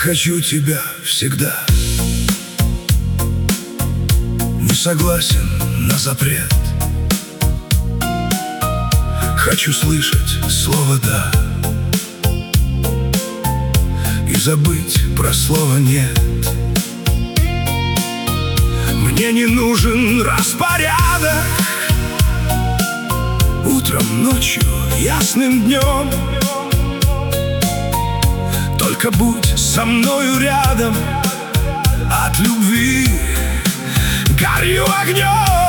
хочу тебя всегда. Не согласен на запрет. Хочу слышать слово «да» и забыть про слово «нет». Мне не нужен распорядок утром, ночью, ясным днем. Только будь со мною рядом, от любви горю огнем,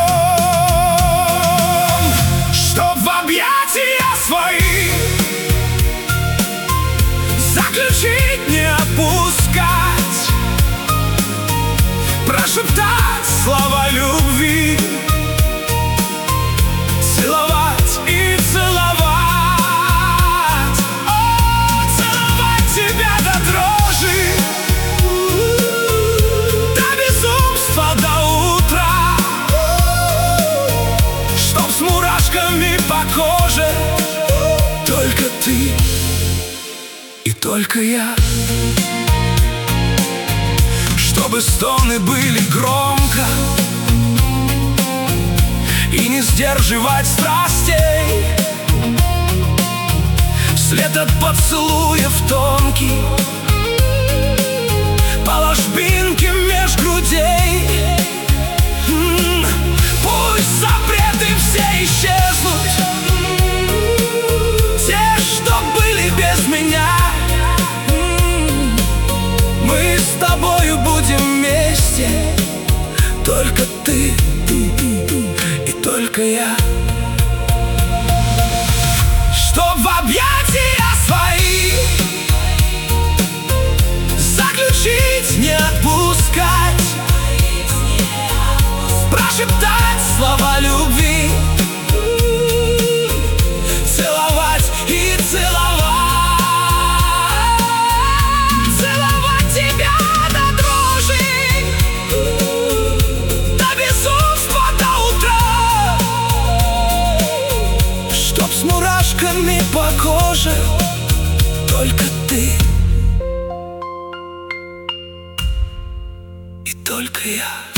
чтоб в объятия свои заключить, не отпускать, прошептать слова любви, целовать и целовать. О, целовать тебя до дрожи, до безумства, до утра, чтоб с мурашками по коже только ты и только я. Чтобы стоны были громко и не сдерживать страстей, след от поцелуев тонкий по ложбинке меж грудей. Пусть запреты все исчезнут, те, что были без меня. Мы с тобою будем вместе, только ты и только я. Чтоб в объятия свои заключить, не отпускать, прошептать слова любви, целовать и целовать. С мурашками по коже только ты и только я.